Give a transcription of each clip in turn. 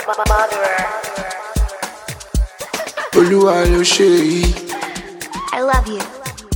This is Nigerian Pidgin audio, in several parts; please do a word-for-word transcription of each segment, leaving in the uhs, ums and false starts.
Olúwa ló ṣe yìí. I love you.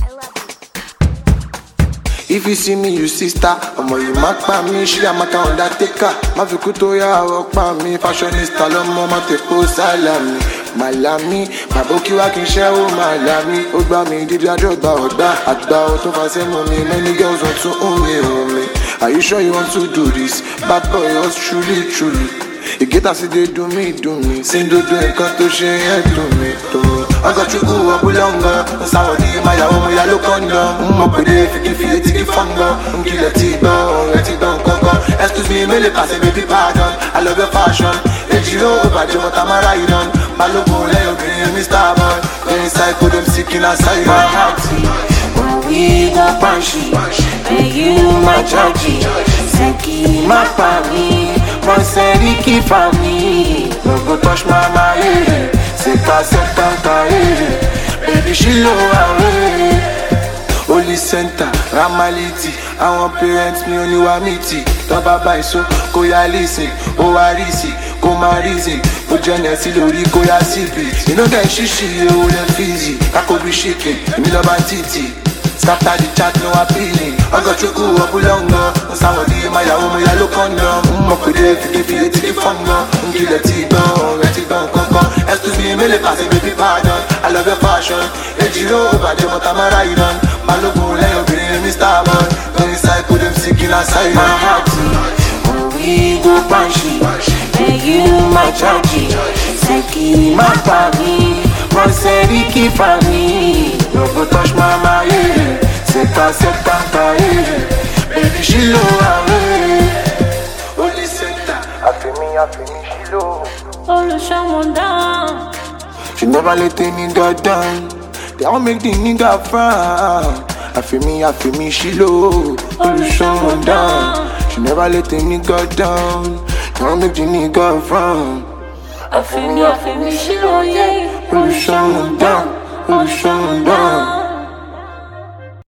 If you see me, you see star. Ọmọ yìí má pa mí, ṣí àmàkà undertaker. Má fi kú tó yá àwọ̀ pa mí. Fashionista lọ́mọ má ti kó sálàmì. Màlámí, bàbá kí wá kí n ṣẹ́ ó màlámí. Ó gbá mi dídí àdọ́gba ọ̀gbá. Àgbà ò tó fà sẹ́mu mi. Many girls want to own me, own me. Are you sure you want to do this? Bad boy, yours truly, truly. Ìgéta sí dé dùn mí, dùn mí. Síndodo nǹkan tó ṣe yẹn dùn mí, dùn mí. Ọgọ́ chukwu ọbúlọ́ngọ́. Ń sáwọ̀ ní ìmáyàwó mo yá ló kọ́ńdọ̀. Ń mọ̀ pèdè fìkìfì etí kí fọ́ngọ́. Ń kílẹ̀ tí gbọ́, ọ̀rẹ́ ti gbọ́ nǹkankan. Excuse me, mélòó pàṣẹ baby pardon. I love your fashion. Èjì ó bàjẹ́ mọ́ ta máa ráyè dán. Balógun lẹ́yìn obìnrin mister Boy. Lẹ́yìn psycho dem seeking asylum. My heart, when we go punchy, and you my judgy. Seki my family, my seriki family. No go touch my mind. Seka seka kae. Baby she low away. Holy center, Ramaliti. Àwọn parents mi ò ní wá mìtì. Tọ́ba báyìí so kó yá lísìn. Ó wá rísì, kó má rísìn. Ó jẹ́nẹ̀ sí lórí kó yá síbì. Inú dẹ̀ ṣíṣì ewu lẹ́ fíìsì. Kákó bí ṣìkì, èmi lọ́ba títì. Scatter the chat, no appealing. Ọgọ́ chukwu ọbúlọ́ngọ́. Ń sáwọ̀ ní ìmáyàwó mo yá ló kọ́ńdọ̀. Ń mọ̀ pèdè fìkìfì etí kí fọ́ngọ́. Ń kílẹ̀ tí gbọ́, ọ̀rẹ́ ti gbọ́ nǹkankan. Excuse me, mélòó pàṣẹ baby pardon. I love your fashion. Èjì ó bàjẹ́ mọ́ ta máa ráyè dán. Balógun lẹ́yìn obìnrin mister Boy. Lórí psycho dem seeking asylum. My heart, when we go punchy, and you my judgy. Seki my family, my seriki family. No go touch my mind. Seka seka kae. Baby she low away. Holy center. Afemi afemi she low. Olùṣọ́mọdán. She never let a nigga down. They all make the nigga frown. Afemi afemi she low. Olùṣọ́mọdán. She never let a nigga down. They all make the nigga frown. Afemi afemi ṣílò yẹ. Olùṣọ́mọdán. Olùṣọ́mọdán.